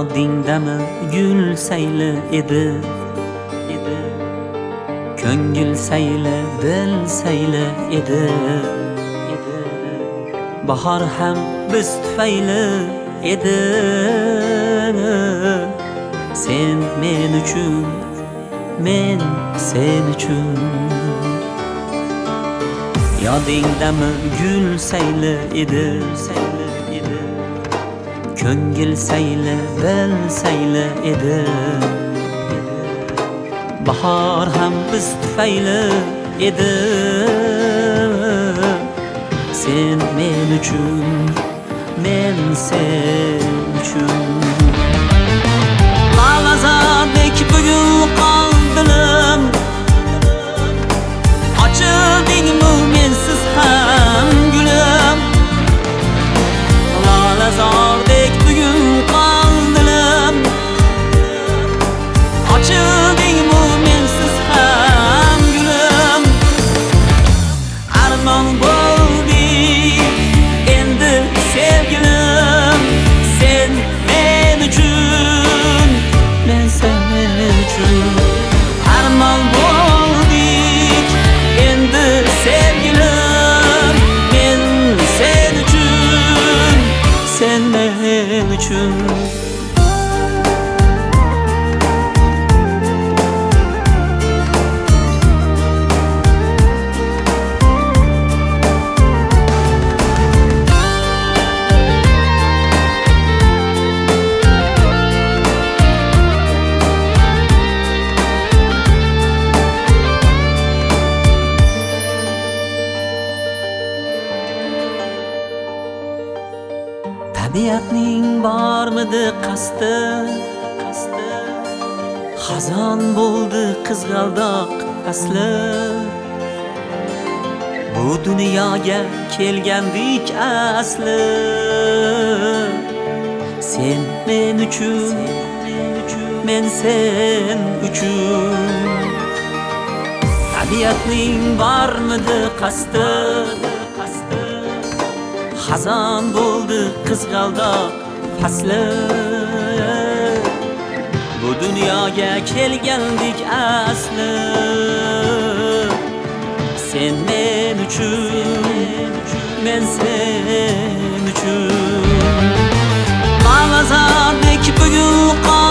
Yodingdami gul sayli edi, ko'ngil sayli, dil sayli edi. Bahor ham biz tufayli edi. Sen men uchun, men sen uchun. Yodingdami gul sayli edi, ko'ngil sayli, dil sayli edi. Bahor ham biz tufayli edi. Sen men uchun, men sen uchun. La'lazadek bugun qoldilim, ochildingmi mensiz ham gulim. La'lazadek bugun qoldilim, ochildingmi mensiz ham gulim. Armon bo'ldik endi sevgilim, sen men uchun, men sen uchun. Armon bo'ldik endi sevgilim, men sen uchun, sen men uchun. Tabiatning bormidi qasdi, xazon bo'ldi qizg'aldoq asli. Bu dunyoga kelgandik asli. Sen men uchun, men sen uchun. Tabiatning bormidi qasdi, xazon bo'ldi qizg'aldoq fasli. Bu dunyoga kelgandik asli. Sen men uchun, men sen uchun. La'lazadek bugun